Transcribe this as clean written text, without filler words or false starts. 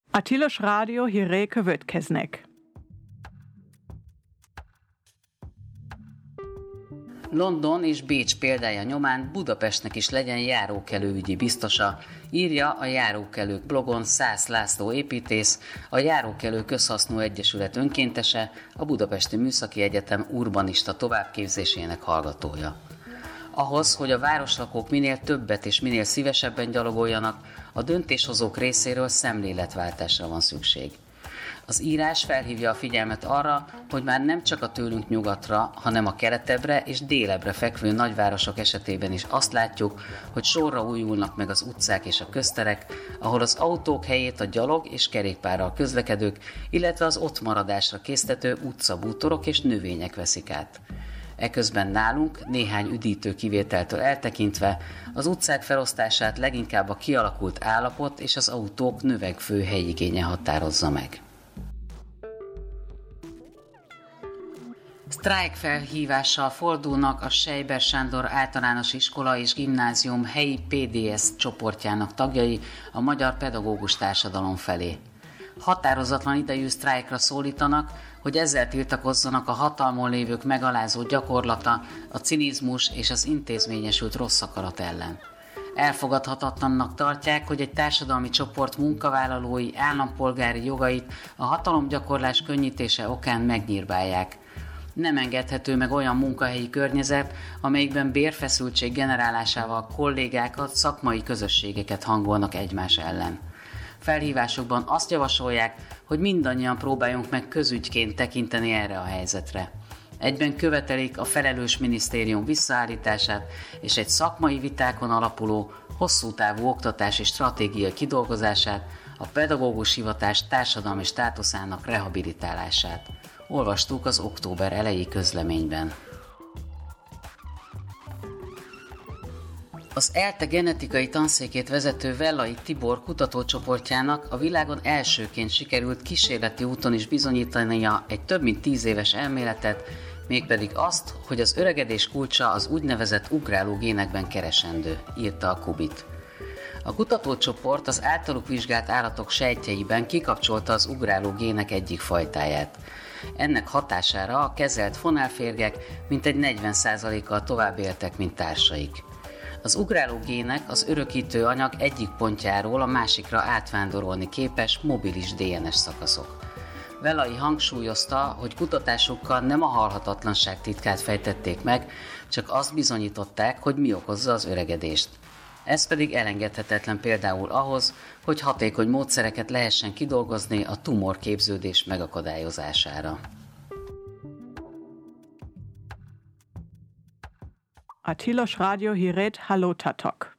A Tilos Rádió hírei következnek. London és Bécs példája nyomán Budapestnek is legyen járókelőügyi biztosa, írja a Járókelők blogon Szász László építész, a Járókelő Közhasznú Egyesület önkéntese, a Budapesti Műszaki Egyetem urbanista továbbképzésének hallgatója. Ahhoz, hogy a városlakók minél többet és minél szívesebben gyalogoljanak, a döntéshozók részéről szemléletváltásra van szükség. Az írás felhívja a figyelmet arra, hogy már nem csak a tőlünk nyugatra, hanem a keletebbre és délebre fekvő nagyvárosok esetében is azt látjuk, hogy sorra újulnak meg az utcák és a közterek, ahol az autók helyét a gyalog és kerékpárral közlekedők, illetve az ott maradásra késztető utcabútorok és növények veszik át. Eközben nálunk, néhány üdítő kivételtől eltekintve, az utcák felosztását leginkább a kialakult állapot és az autók növekvő helyigénye határozza meg. Sztrájkfelhívással fordulnak a Seiber Sándor Általános Iskola és Gimnázium helyi PDS csoportjának tagjai a magyar pedagógus társadalom felé. Határozatlan idejű sztrájkra szólítanak, hogy ezzel tiltakozzanak a hatalmon lévők megalázó gyakorlata, a cinizmus és az intézményesült rossz akarat ellen. Elfogadhatatlannak tartják, hogy egy társadalmi csoport munkavállalói állampolgári jogait a hatalomgyakorlás könnyítése okán megnyírbálják. Nem engedhető meg olyan munkahelyi környezet, amelyikben bérfeszültség generálásával kollégákat, szakmai közösségeket hangolnak egymás ellen. Felhívásokban azt javasolják, hogy mindannyian próbáljunk meg közügyként tekinteni erre a helyzetre. Egyben követelik a felelős minisztérium visszaállítását és egy szakmai vitákon alapuló, hosszú távú oktatási stratégia kidolgozását, a pedagógus hivatás társadalmi státuszának rehabilitálását. Olvastuk az október eleji közleményben. Az ELTE genetikai tanszékét vezető Vellai Tibor kutatócsoportjának a világon elsőként sikerült kísérleti úton is bizonyítania egy több mint 10 éves elméletet, mégpedig azt, hogy az öregedés kulcsa az úgynevezett ugráló génekben keresendő, írta a Kubit. A kutatócsoport az általuk vizsgált állatok sejtjeiben kikapcsolta az ugráló gének egyik fajtáját. Ennek hatására a kezelt fonálférgek mintegy 40%-kal tovább éltek, mint társaik. Az ugráló gének az örökítő anyag egyik pontjáról a másikra átvándorolni képes mobilis DNS szakaszok. Vellai hangsúlyozta, hogy kutatásukkal nem a halhatatlanság titkát fejtették meg, csak azt bizonyították, hogy mi okozza az öregedést. Ez pedig elengedhetetlen például ahhoz, hogy hatékony módszereket lehessen kidolgozni a tumorképződés megakadályozására. A Tilos Rádió hírét hallottátok.